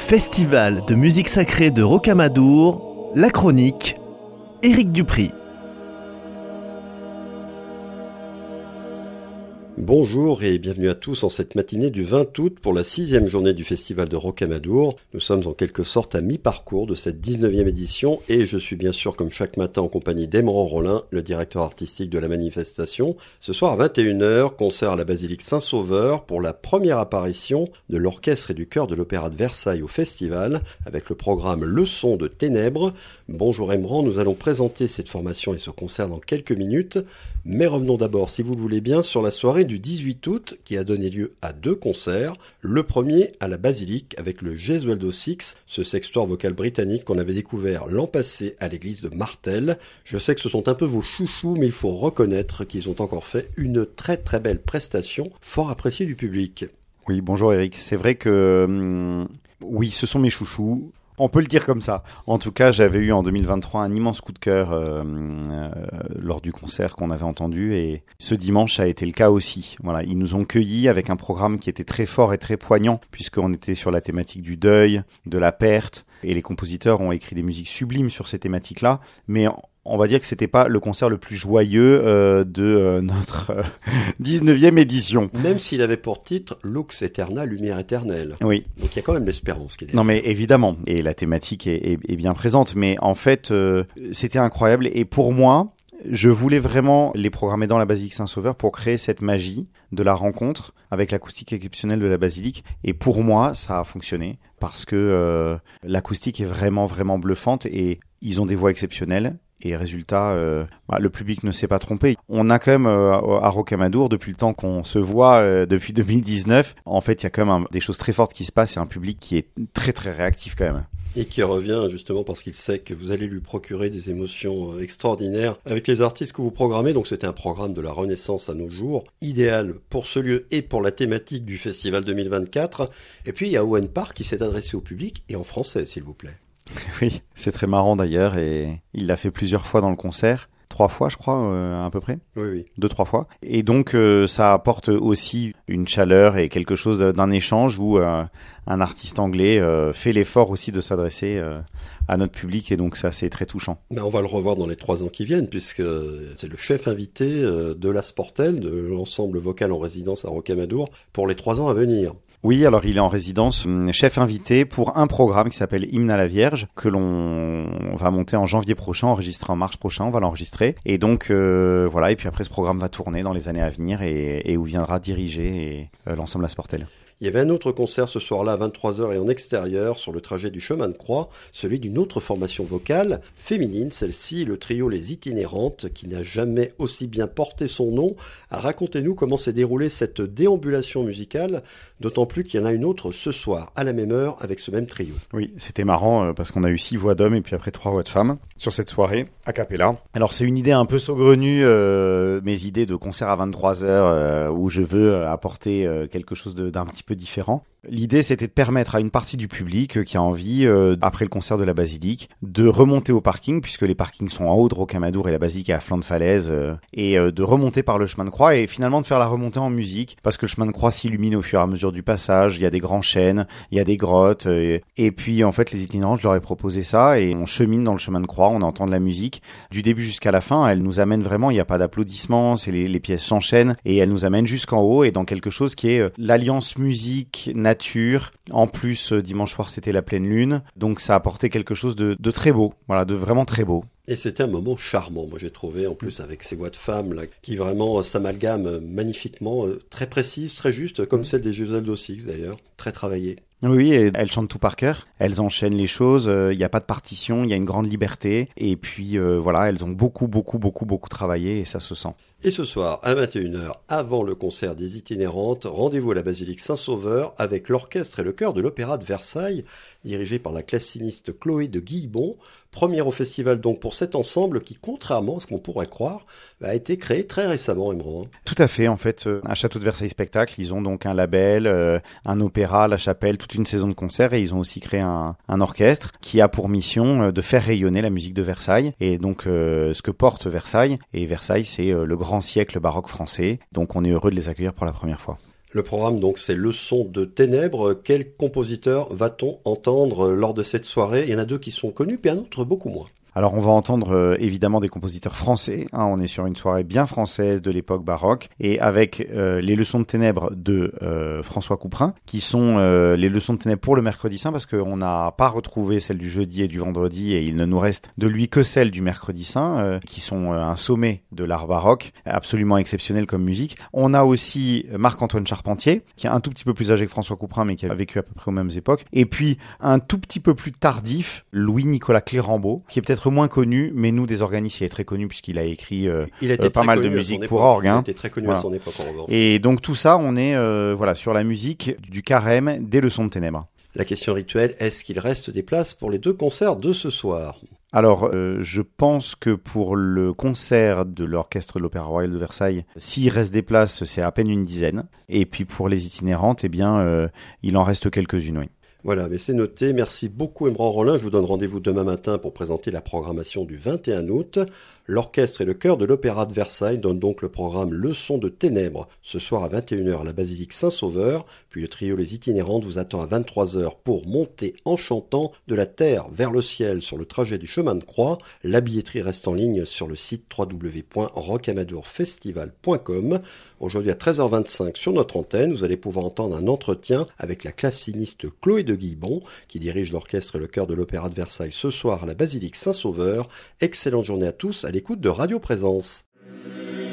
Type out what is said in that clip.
Festival de musique sacrée de Rocamadour, la chronique, Éric Dupri. Bonjour et bienvenue à tous en cette matinée du 20 août pour la 6e journée du Festival de Rocamadour. Nous sommes en quelque sorte à mi-parcours de cette 19e édition et je suis bien sûr comme chaque matin en compagnie d'Emran Rollin, le directeur artistique de la manifestation. Ce soir à 21h, concert à la basilique Saint-Sauveur pour la première apparition de l'orchestre et du chœur de l'Opéra de Versailles au festival avec le programme Leçons de Ténèbres. Bonjour Emran, nous allons présenter cette formation et ce concert dans quelques minutes, mais revenons d'abord si vous le voulez bien sur la soirée du 18 août qui a donné lieu à 2 concerts. Le premier à la basilique avec le Gesualdo Six, ce sextoire vocal britannique qu'on avait découvert l'an passé à l'église de Martel. Je sais que ce sont un peu vos chouchous, mais il faut reconnaître qu'ils ont encore fait une très très belle prestation, fort appréciée du public. Oui, bonjour Eric. C'est vrai que oui, ce sont mes chouchous. On peut le dire comme ça. En tout cas, j'avais eu en 2023 un immense coup de cœur lors du concert qu'on avait entendu et ce dimanche ça a été le cas aussi. Voilà, ils nous ont cueillis avec un programme qui était très fort et très poignant puisqu'on était sur la thématique du deuil, de la perte et les compositeurs ont écrit des musiques sublimes sur ces thématiques-là, mais on va dire que c'était pas le concert le plus joyeux de notre 19e édition. Même s'il avait pour titre Lux Aeterna, lumière éternelle. Oui. Donc il y a quand même l'espérance qui est Non mais évidemment, et la thématique est bien présente, mais en fait c'était incroyable et pour moi, je voulais vraiment les programmer dans la basilique Saint-Sauveur pour créer cette magie de la rencontre avec l'acoustique exceptionnelle de la basilique. Et pour moi, ça a fonctionné parce que l'acoustique est vraiment, vraiment bluffante et ils ont des voix exceptionnelles. Et résultat, le public ne s'est pas trompé. On a quand même à Rocamadour, depuis le temps qu'on se voit, depuis 2019, en fait, il y a quand même des choses très fortes qui se passent et un public qui est très, très réactif quand même. Et qui revient justement parce qu'il sait que vous allez lui procurer des émotions extraordinaires avec les artistes que vous programmez. Donc c'était un programme de la Renaissance à nos jours, idéal pour ce lieu et pour la thématique du Festival 2024. Et puis il y a Owen Park qui s'est adressé au public et en français, s'il vous plaît. Oui, c'est très marrant d'ailleurs et il l'a fait plusieurs fois dans le concert. 3 fois, je crois, à peu près. Oui. 2-3 fois. Et donc, ça apporte aussi une chaleur et quelque chose d'un échange où un artiste anglais fait l'effort aussi de s'adresser à notre public. Et donc, ça, c'est très touchant. Ben, on va le revoir dans les 3 ans qui viennent, puisque c'est le chef invité de la Sportel, de l'ensemble vocal en résidence à Rocamadour, pour les 3 ans à venir. Oui, alors il est en résidence, chef invité pour un programme qui s'appelle Hymne à la Vierge, que l'on va monter en janvier prochain, enregistrer en mars prochain, on va l'enregistrer. Et donc voilà, et puis après ce programme va tourner dans les années à venir et où viendra diriger l'ensemble La Sportel. Il y avait un autre concert ce soir-là à 23h et en extérieur sur le trajet du chemin de croix, celui d'une autre formation vocale, féminine, celle-ci, le trio Les Itinérantes, qui n'a jamais aussi bien porté son nom. Racontez-nous comment s'est déroulée cette déambulation musicale, d'autant plus qu'il y en a une autre ce soir, à la même heure, avec ce même trio. Oui, c'était marrant parce qu'on a eu 6 voix d'hommes et puis après 3 voix de femmes sur cette soirée, a cappella. Alors c'est une idée un peu saugrenue, mes idées de concert à 23h où je veux apporter quelque chose d'un petit peu différent. L'idée, c'était de permettre à une partie du public qui a envie, après le concert de la basilique, de remonter au parking, puisque les parkings sont en haut de Rocamadour et la basilique est à flanc de falaise, et de remonter par le chemin de croix et finalement de faire la remontée en musique, parce que le chemin de croix s'illumine au fur et à mesure du passage, il y a des grands chênes, il y a des grottes, et puis en fait les itinérants, je leur ai proposé ça, et on chemine dans le chemin de croix, on entend de la musique, du début jusqu'à la fin, elle nous amène vraiment, il n'y a pas d'applaudissements, c'est les pièces s'enchaînent, et elle nous amène jusqu'en haut, et dans quelque chose qui est l'alliance musique, nature. En plus, dimanche soir, c'était la pleine lune. Donc, ça a apporté quelque chose de très beau. Voilà, de vraiment très beau. Et c'était un moment charmant, moi j'ai trouvé, en plus avec ces voix de femmes là, qui vraiment s'amalgament magnifiquement, très précises, très justes, comme celle des Gesualdo Six d'ailleurs, très travaillées. Oui, et elles chantent tout par cœur, elles enchaînent les choses, il n'y a pas de partition, il y a une grande liberté, et puis voilà, elles ont beaucoup travaillé et ça se sent. Et ce soir, à 21h, avant le concert des Itinérantes, rendez-vous à la basilique Saint-Sauveur avec l'orchestre et le chœur de l'Opéra de Versailles, dirigé par la claveciniste Chloé de Guillebon. Première au festival donc pour cet ensemble qui, contrairement à ce qu'on pourrait croire, a été créé très récemment, Emran. Tout à fait, en fait, à Château de Versailles Spectacle, ils ont donc un label, un opéra, la chapelle, toute une saison de concerts et ils ont aussi créé un orchestre qui a pour mission de faire rayonner la musique de Versailles et donc ce que porte Versailles. Et Versailles, c'est le grand siècle baroque français, donc on est heureux de les accueillir pour la première fois. Le programme, donc, c'est Leçons de ténèbres. Quel compositeur va-t-on entendre lors de cette soirée? Il y en a 2 qui sont connus, puis un autre beaucoup moins. Alors on va entendre évidemment des compositeurs français, on est sur une soirée bien française de l'époque baroque, et avec les Leçons de ténèbres de François Couperin, qui sont les Leçons de ténèbres pour le mercredi saint, parce qu'on n'a pas retrouvé celle du jeudi et du vendredi, et il ne nous reste de lui que celles du mercredi saint, qui sont un sommet de l'art baroque, absolument exceptionnel comme musique. On a aussi Marc-Antoine Charpentier, qui est un tout petit peu plus âgé que François Couperin, mais qui a vécu à peu près aux mêmes époques, et puis un tout petit peu plus tardif, Louis-Nicolas Clérambault, qui est peut-être moins connu, mais nous des organistes, il est très connu puisqu'il a écrit pas mal de musique pour orgue. Il était très connu à son époque en revanche. Et donc tout ça, on est sur la musique du carême des Leçons de ténèbres. La question rituelle, est-ce qu'il reste des places pour les 2 concerts de ce soir? Alors, je pense que pour le concert de l'orchestre de l'Opéra Royal de Versailles, s'il reste des places, c'est à peine une dizaine. Et puis pour les itinérantes, il en reste quelques-unes, oui. Voilà, mais c'est noté. Merci beaucoup, Emran Rollin. Je vous donne rendez-vous demain matin pour présenter la programmation du 21 août. L'orchestre et le chœur de l'Opéra de Versailles donnent donc le programme Leçons de ténèbres ce soir à 21h à la basilique Saint-Sauveur. Puis le trio Les Itinérantes vous attend à 23h pour monter en chantant de la terre vers le ciel sur le trajet du chemin de croix. La billetterie reste en ligne sur le site www.rocamadourfestival.com. Aujourd'hui à 13h25 sur notre antenne, vous allez pouvoir entendre un entretien avec la claveciniste Chloé de Guilbon qui dirige l'orchestre et le chœur de l'Opéra de Versailles ce soir à la basilique Saint-Sauveur. Excellente journée à tous à l'écoute de Radio Présence.